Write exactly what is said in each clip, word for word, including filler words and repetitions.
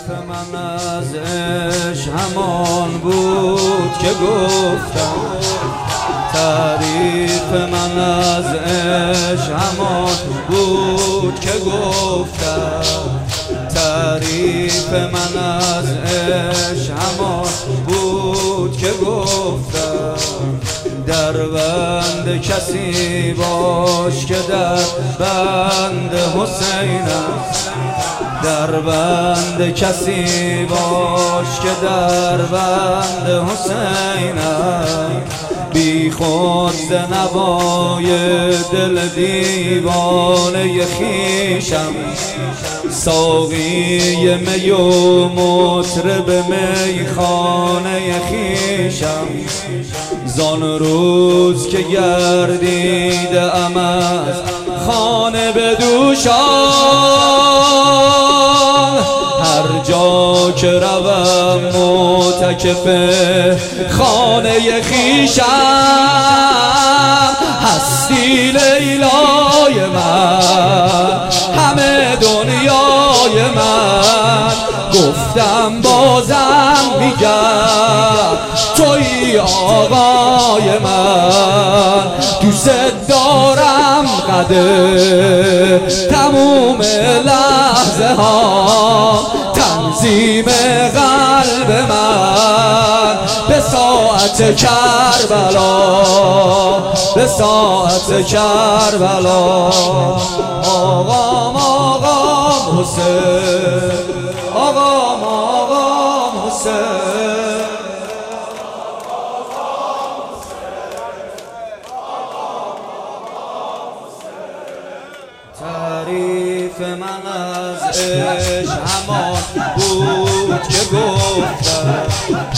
من از عشق همان بود که گفتم، تعریف من از عشق همان بود که گفتم، تعریف من از عشق همان بود که گفتم. در بند کسی باش که در بند حسین است، در بند کسی باش که در بند حسین است. بی خود ز نوای دل دیوانه خویشم، ساقی می و مطرب میخانه خویشم. زان روز که گردیده ام از خانه به دوشان، هر جا که روم معتکف خانه خویشم. هستی لیلای من، همه دنیای من، گفتم بازم میگم توی آقای من. دوست دارم قدر تموم لحظه ها، تنظیم قلب من به ساعت کربلا، به ساعت کربلا. آقام آقام حسین، آقام آقام حسین. تعریف من از عشق همان بود که گفتم،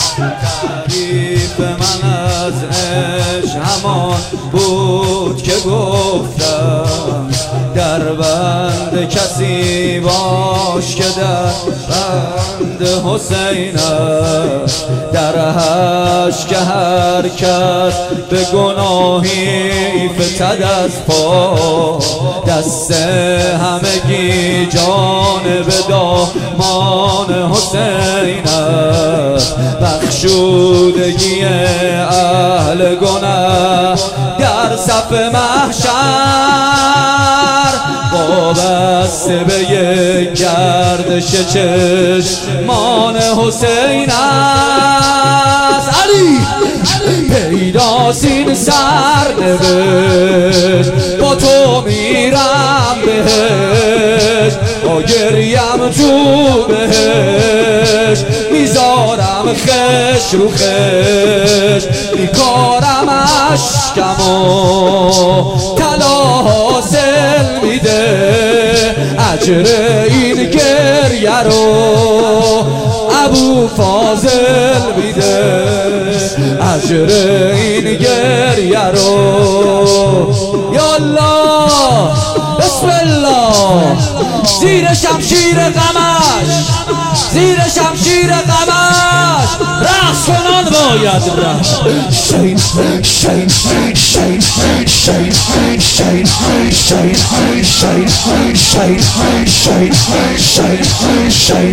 تعریف من از عشق همان بود که گفتم. در بند کسی باش که در بند حسین است، در حشر که هر کس به گناهی فتد از پا، دست همگی جانب دامان حسین است. بخشودگی اهل گناه در صف محشر، وابسته به یک گردش چشمان حسین است. علی پیداست این سرنوشت، با تو میرم بهش، با گریم تو بهش، میذارم خش رو خش، میکارم اشکمو طلا حاصل میده. اجر این گریه رو ابو فاضل میده، اجر این گریه رو. یا الله بسم الله. زیر شمشیر غمش، زیر شمشیر غمش رقص کنان باید رفت. شین شین شین شین شین شین شین شین شین شین شین شین شین شین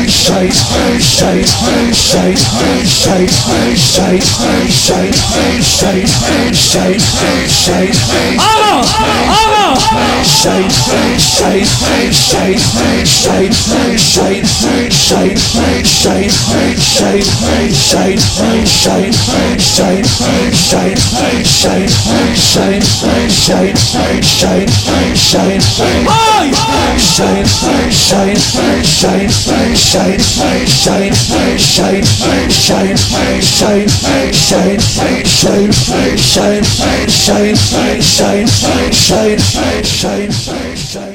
شین شین شین. آقا آقا شین شین شین شین شین شین شین شین شین شین شین شین شین شین شین شین شین شین شین. آی شین شین شین شین شین شین شین شین شین شین شین شین شین شین شین شین شین شین.